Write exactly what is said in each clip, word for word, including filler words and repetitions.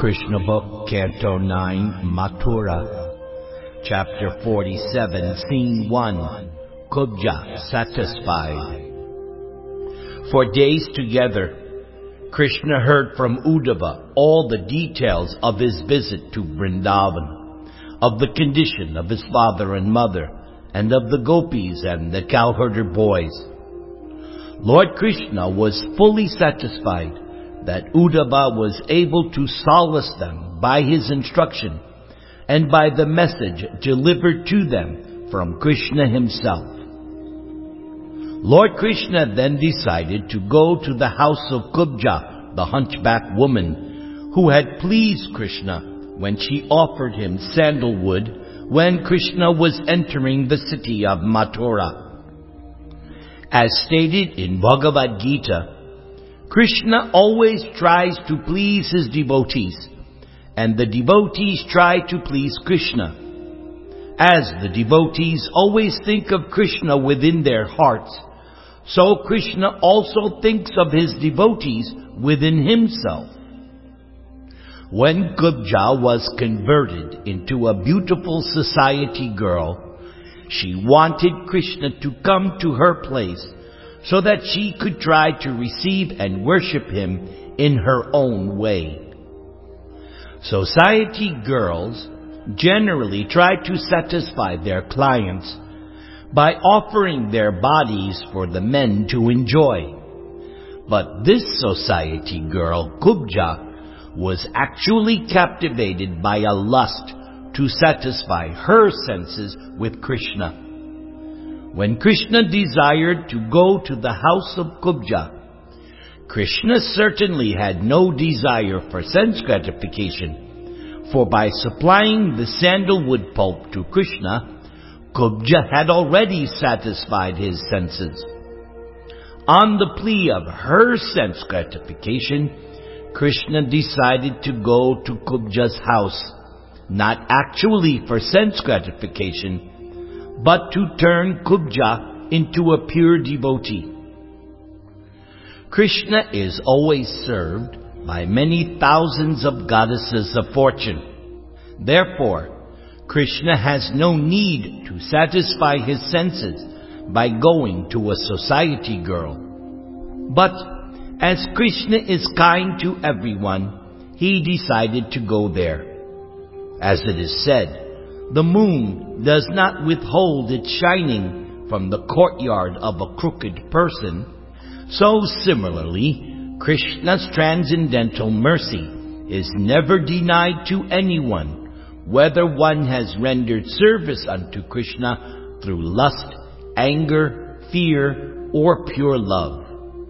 Krishna Book, Canto nine, Mathura, Chapter forty-seven, Scene one, Kubja, satisfied. For days together, Krishna heard from Uddhava all the details of his visit to Vrindavan, of the condition of his father and mother, and of the gopis and the cowherder boys. Lord Krishna was fully satisfied that Uddhava was able to solace them by his instruction and by the message delivered to them from Krishna himself. Lord Krishna then decided to go to the house of Kubja, the hunchback woman, who had pleased Krishna when she offered him sandalwood when Krishna was entering the city of Mathura. As stated in Bhagavad Gita, Krishna always tries to please his devotees, and the devotees try to please Krishna. As the devotees always think of Krishna within their hearts, so Krishna also thinks of his devotees within himself. When Kubja was converted into a beautiful society girl, she wanted Krishna to come to her place so that she could try to receive and worship him in her own way. Society girls generally try to satisfy their clients by offering their bodies for the men to enjoy. But this society girl, Kubja, was actually captivated by a lust to satisfy her senses with Krishna. When Krishna desired to go to the house of Kubja, Krishna certainly had no desire for sense gratification, for by supplying the sandalwood pulp to Krishna, Kubja had already satisfied his senses. On the plea of her sense gratification, Krishna decided to go to Kubja's house, not actually for sense gratification, but to turn Kubja into a pure devotee. Krishna is always served by many thousands of goddesses of fortune. Therefore, Krishna has no need to satisfy his senses by going to a society girl. But as Krishna is kind to everyone, he decided to go there. As it is said, the moon does not withhold its shining from the courtyard of a crooked person. So similarly, Krishna's transcendental mercy is never denied to anyone, whether one has rendered service unto Krishna through lust, anger, fear, or pure love.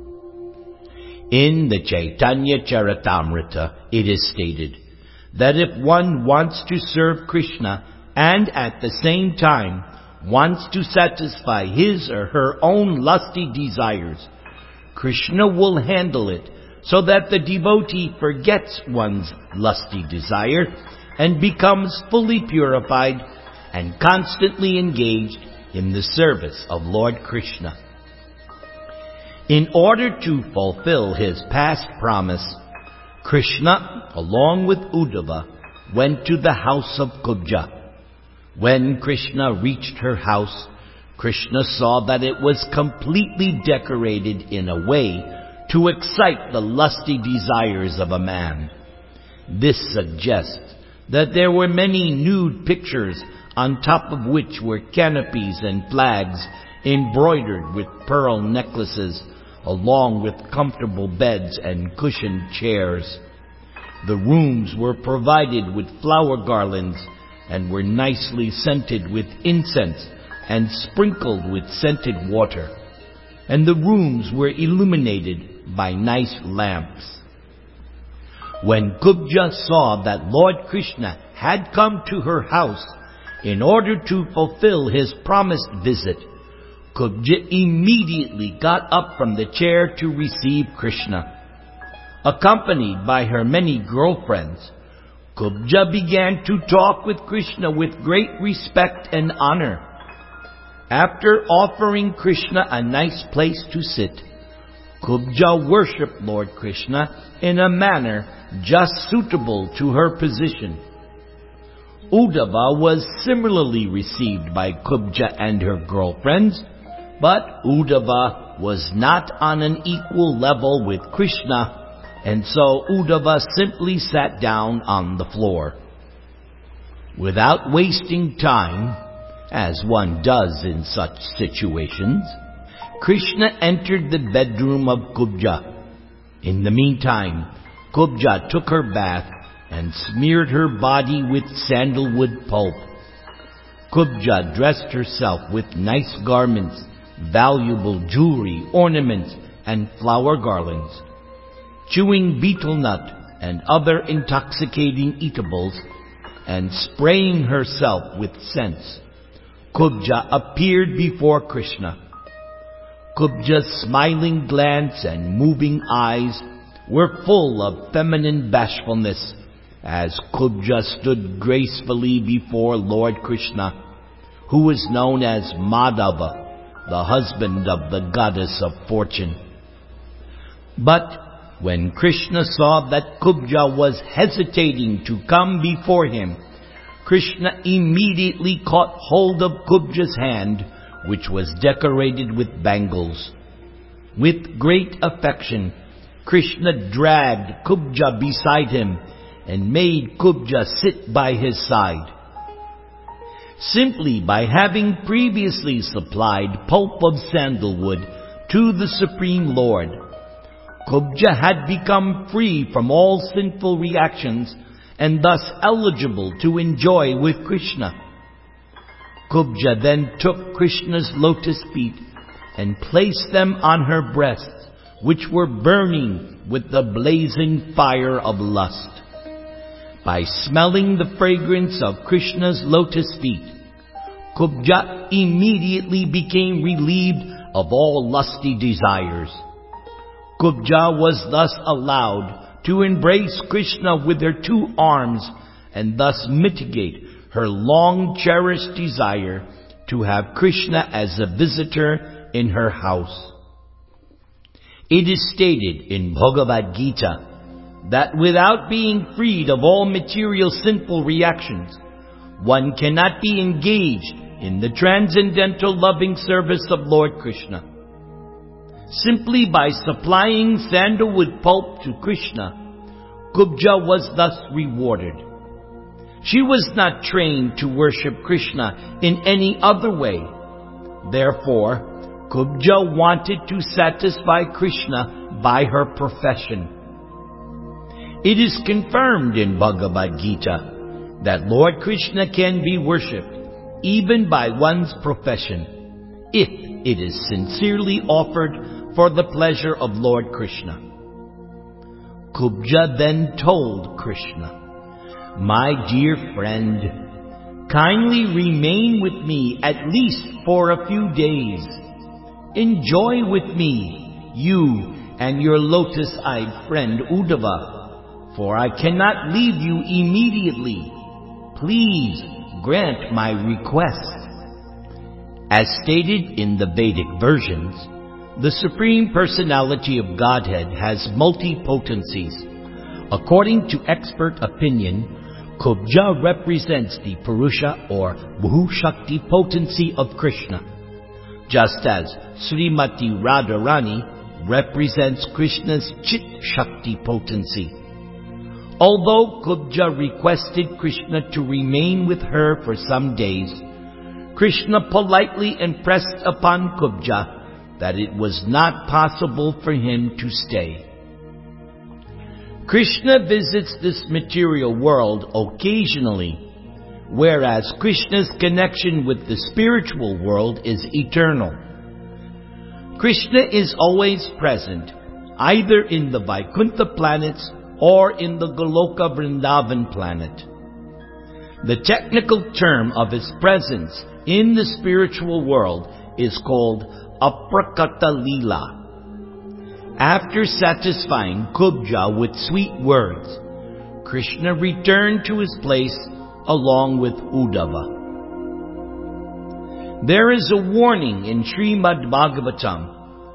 In the Chaitanya Charitamrita, it is stated that if one wants to serve Krishna and at the same time wants to satisfy his or her own lusty desires, Krishna will handle it so that the devotee forgets one's lusty desire and becomes fully purified and constantly engaged in the service of Lord Krishna. In order to fulfill his past promise, Krishna, along with Uddhava, went to the house of Kubja. When Krishna reached her house, Krishna saw that it was completely decorated in a way to excite the lusty desires of a man. This suggests that there were many nude pictures, on top of which were canopies and flags embroidered with pearl necklaces, along with comfortable beds and cushioned chairs. The rooms were provided with flower garlands and were nicely scented with incense and sprinkled with scented water, and the rooms were illuminated by nice lamps. When Kubja saw that Lord Krishna had come to her house in order to fulfill his promised visit, Kubja immediately got up from the chair to receive Krishna. Accompanied by her many girlfriends, Kubja began to talk with Krishna with great respect and honor. After offering Krishna a nice place to sit, Kubja worshipped Lord Krishna in a manner just suitable to her position. Uddhava was similarly received by Kubja and her girlfriends, but Uddhava was not on an equal level with Krishna, and so Uddhava simply sat down on the floor. Without wasting time, as one does in such situations, Krishna entered the bedroom of Kubja. In the meantime, Kubja took her bath and smeared her body with sandalwood pulp. Kubja dressed herself with nice garments, valuable jewelry, ornaments, and flower garlands. Chewing betel nut and other intoxicating eatables, and spraying herself with scents, Kubja appeared before Krishna. Kubja's smiling glance and moving eyes were full of feminine bashfulness as Kubja stood gracefully before Lord Krishna, who was known as Madhava, the husband of the goddess of fortune. But when Krishna saw that Kubja was hesitating to come before him, Krishna immediately caught hold of Kubja's hand, which was decorated with bangles. With great affection, Krishna dragged Kubja beside him and made Kubja sit by his side. Simply by having previously supplied pulp of sandalwood to the Supreme Lord, Kubja had become free from all sinful reactions and thus eligible to enjoy with Krishna. Kubja then took Krishna's lotus feet and placed them on her breasts, which were burning with the blazing fire of lust. By smelling the fragrance of Krishna's lotus feet, Kubja immediately became relieved of all lusty desires. Kubja was thus allowed to embrace Krishna with her two arms and thus mitigate her long-cherished desire to have Krishna as a visitor in her house. It is stated in Bhagavad Gita that without being freed of all material sinful reactions, one cannot be engaged in the transcendental loving service of Lord Krishna. Simply by supplying sandalwood pulp to Krishna, Kubja was thus rewarded. She was not trained to worship Krishna in any other way. Therefore, Kubja wanted to satisfy Krishna by her profession. It is confirmed in Bhagavad Gita that Lord Krishna can be worshipped even by one's profession, if it is sincerely offered for the pleasure of Lord Krishna. Kubja then told Krishna, "My dear friend, kindly remain with me at least for a few days. Enjoy with me, you and your lotus-eyed friend Uddhava, for I cannot leave you immediately. Please grant my request." As stated in the Vedic versions, the Supreme Personality of Godhead has multi-potencies. According to expert opinion, Kubja represents the Purusha or Bhushakti potency of Krishna, just as Srimati Radharani represents Krishna's Chit Shakti potency. Although Kubja requested Krishna to remain with her for some days, Krishna politely impressed upon Kubja that it was not possible for him to stay. Krishna visits this material world occasionally, whereas Krishna's connection with the spiritual world is eternal. Krishna is always present, either in the Vaikuntha planets or in the Goloka Vrindavan planet. The technical term of his presence in the spiritual world is called Aprakata Leela. After satisfying Kubja with sweet words, Krishna returned to his place along with Uddhava. There is a warning in Srimad Bhagavatam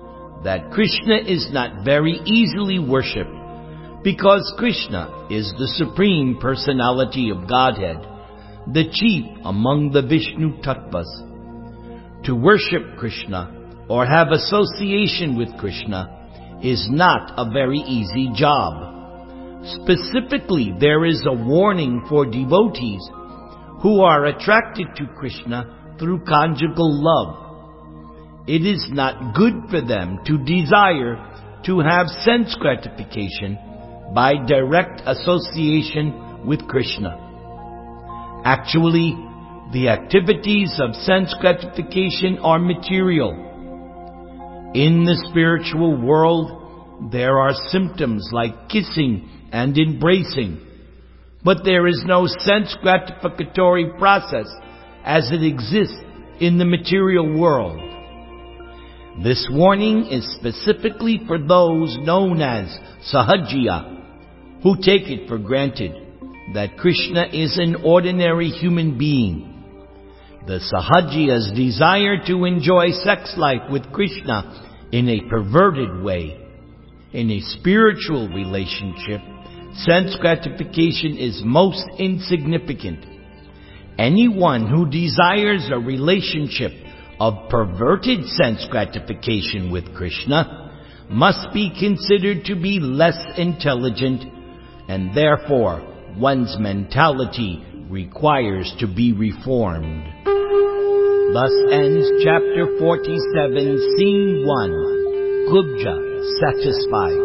that Krishna is not very easily worshipped, because Krishna is the Supreme Personality of Godhead, the chief among the Vishnu Tattvas. To worship Krishna or have association with Krishna is not a very easy job. Specifically, there is a warning for devotees who are attracted to Krishna through conjugal love. It is not good for them to desire to have sense gratification by direct association with Krishna. Actually, the activities of sense gratification are material. In the spiritual world, there are symptoms like kissing and embracing, but there is no sense gratificatory process as it exists in the material world. This warning is specifically for those known as Sahajiya, who take it for granted that Krishna is an ordinary human being. The Sahajiyas desire to enjoy sex life with Krishna in a perverted way. In a spiritual relationship, sense gratification is most insignificant. Anyone who desires a relationship of perverted sense gratification with Krishna must be considered to be less intelligent, and therefore one's mentality requires to be reformed. Thus ends chapter forty-seven, scene one, Kubja satisfied.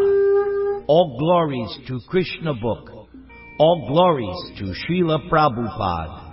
All glories to Krishna book. All glories to Srila Prabhupada.